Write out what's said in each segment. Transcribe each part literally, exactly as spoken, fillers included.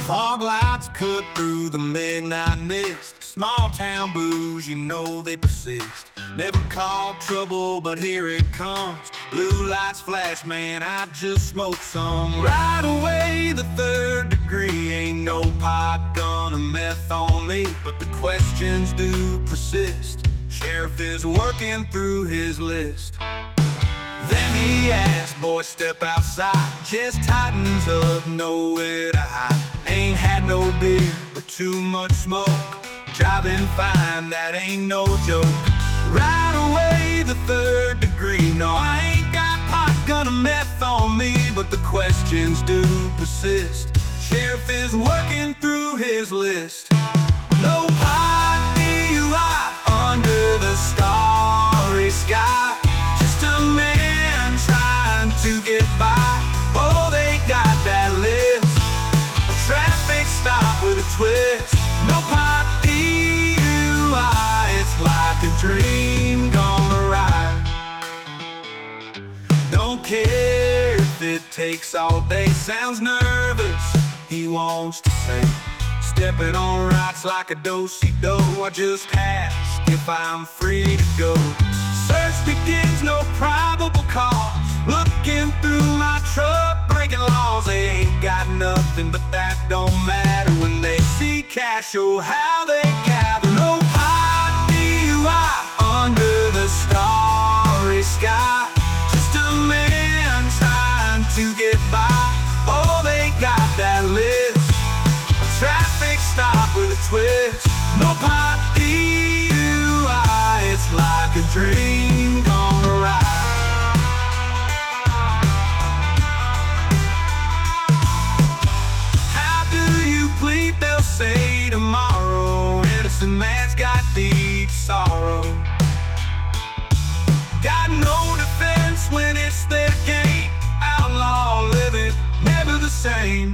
Fog lights cut through the midnight mist. Small town blues, you know they persist. Never called trouble, but here it comes. Blue lights flash, man, I just smoked some. Right away, the third degree. Ain't no pot, gun, or meth on me, but the questions do persist. Sheriff is working through his list. Then he asks, boy, step outside. Chest tightens up, nowhere to hide. Ain't had no beer, but too much smoke. Driving fine, that ain't no joke. Right away, the third degree. No, I ain't got pot, gun, or meth on me, but the questions do persist. Sheriff is working through his list. No pot, D U I, under the starry sky. Just a man trying to get by. Oh, they got that list. A traffic stop with a twist. No pot, D U I, it's like a dream gone awry. Don't care if it takes all day. Sounds nervous, he wants to say. Stepping on rocks like a do-si-do. I just ask if I'm free to go. Search begins, no probable cause. Looking through my truck, breaking laws. They ain't got nothing, but that don't matter when they see cash. Oh, how they gather. No pot, D U I, under the starry sky. Just a man trying to get by. Oh, they got that list. A traffic stop with a twist. No pot, D U I, it's like a dream gone awry. They'll say tomorrow, innocent man's got deep sorrow. Got no defense when it's their game. Outlaw living, never the same.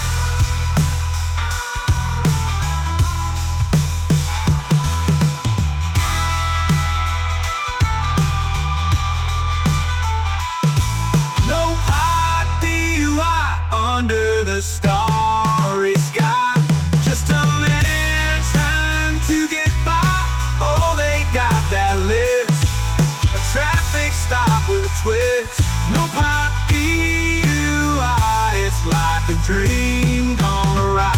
No pot, D U I, under the starry sky. Stop with a twist. No pot, D U I, it's like a dream gone awry.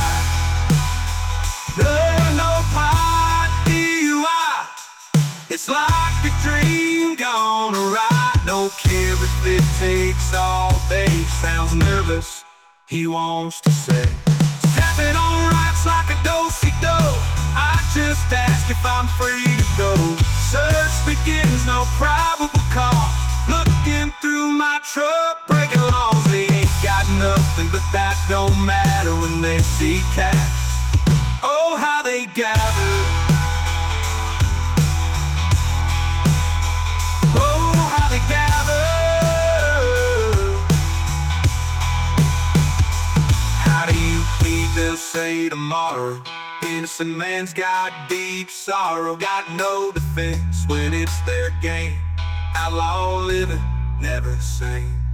There's no pot, D U I, it's like a dream gone awry. Don't care if it takes all day. Sounds nervous, he wants to say. Stepping on rocks like a do-si-do. I just ask if I'm free to go. Search begins, no probable cause. Looking through my truck, breaking laws. They ain't got nothing, but that don't matter when they see cash. Oh, how they gather. Oh, how they gather. How do you plead, they'll say tomorrow. Innocent man's got deep sorrow. Got no defense when it's their game. Outlaw living, never the same.